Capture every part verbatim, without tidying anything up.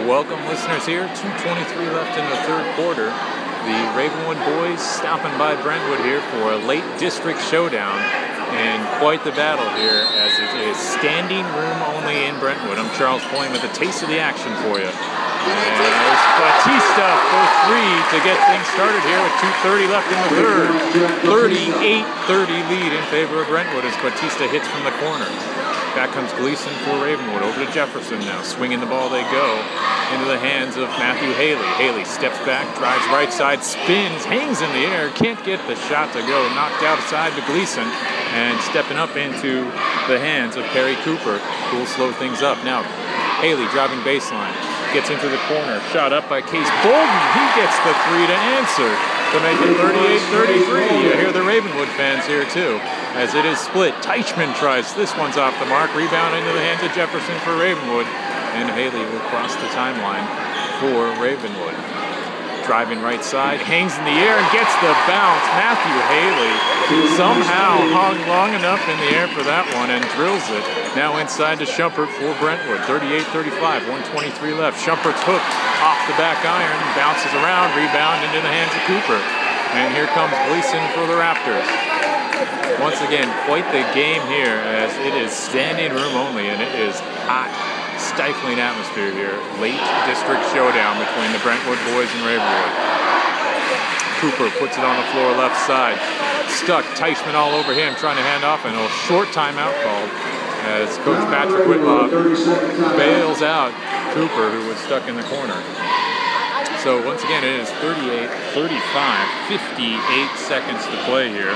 Welcome, listeners, here. two twenty-three left in the third quarter. The Ravenwood boys stopping by Brentwood here for a late district showdown. And quite the battle here, as it is standing room only in Brentwood. I'm Charles Pulliam with a taste of the action for you. And there's Batista for three to get things started here with two thirty left in the third. thirty-eight thirty lead in favor of Brentwood as Batista hits from the corner. Back comes Gleason for Ravenwood. Over to Jefferson now. Swinging the ball they go into the hands of Matthew Haley. Haley steps back, drives right side, spins, hangs in the air, can't get the shot to go. Knocked outside to Gleason, and stepping up into the hands of Perry Cooper, who will slow things up. Now, Haley driving baseline, gets into the corner, shot up by Case Bolden. He gets the three to answer to make it thirty-eight thirty-three. You hear the Ravenwood fans here too, as it is split. Teichman tries, this one's off the mark, rebound into the hands of Jefferson for Ravenwood, and Haley will cross the timeline for Ravenwood. Driving right side, hangs in the air and gets the bounce. Matthew Haley somehow hung long enough in the air for that one and drills it. Now inside to Shumpert for Brentwood. thirty-eight thirty-five, one twenty-three left. Shumpert's hooked off the back iron, bounces around, rebound into the hands of Cooper. And here comes Gleason for the Raptors. Once again, quite the game here, as it is standing room only and it is hot. Stifling atmosphere here. Late district showdown between the Brentwood boys and Ravenwood. Cooper puts it on the floor left side. Stuck. Teichman all over him trying to hand off, and a short timeout called as Coach Patrick Whitlock bails out Cooper, who was stuck in the corner. So once again, it is thirty-eight thirty-five, fifty-eight seconds to play here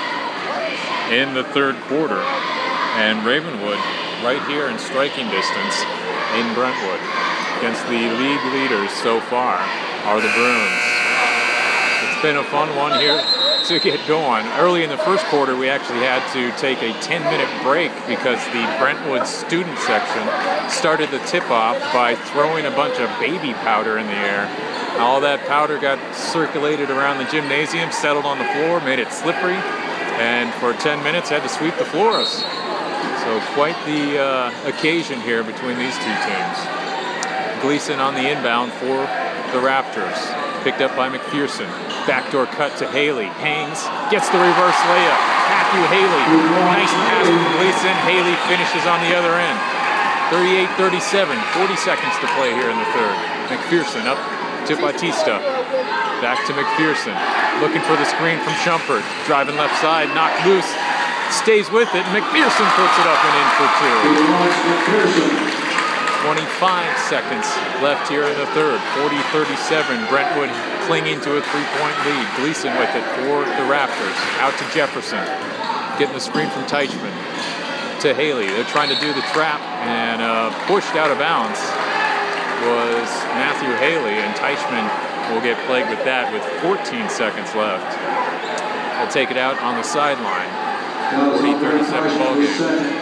in the third quarter. And Ravenwood right here in striking distance in Brentwood. Against the league leaders so far are the Bruins. It's been a fun one here to get going. Early in the first quarter, we actually had to take a ten minute break because the Brentwood student section started the tip-off by throwing a bunch of baby powder in the air. All that powder got circulated around the gymnasium, settled on the floor, made it slippery, and for ten minutes had to sweep the floors. So quite the uh, occasion here between these two teams. Gleason on the inbound for the Raptors. Picked up by McPherson. Backdoor cut to Haley. Hangs. Gets the reverse layup. Matthew Haley. Nice pass from Gleason. Haley finishes on the other end. thirty-eight thirty-seven. forty seconds to play here in the third. McPherson up to Batista. Back to McPherson. Looking for the screen from Shumpert. Driving left side. Knocked loose. Stays with it. McPherson puts it up and in for two. twenty-five seconds left here in the third. forty thirty-seven. Brentwood clinging to a three-point lead. Gleason with it for the Raptors. Out to Jefferson. Getting the screen from Teichman. To Haley. They're trying to do the trap, and uh, pushed out of bounds was Matthew Haley, and Teichman will get plagued with that with fourteen seconds left. They'll take it out on the sideline. forty thirty-seven ball game.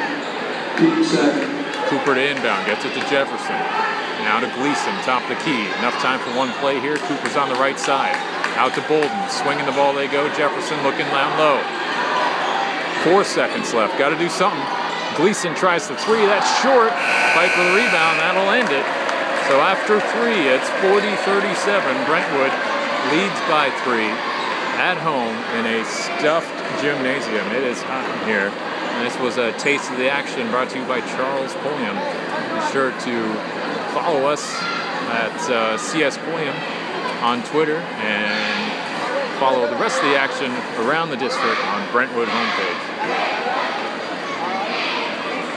Cooper to inbound, gets it to Jefferson. Now to Gleason, top of the key. Enough time for one play here. Cooper's on the right side. Out to Bolden, swinging the ball they go. Jefferson looking down low. Four seconds left, got to do something. Gleason tries the three, that's short. Fight for the rebound, that'll end it. So after three, it's forty thirty-seven. Brentwood leads by three. At home in a stuffed gymnasium. It is hot in here. And this was a taste of the action brought to you by Charles Pulliam. Be sure to follow us at uh, C S Pulliam on Twitter and follow the rest of the action around the district on Brentwood homepage.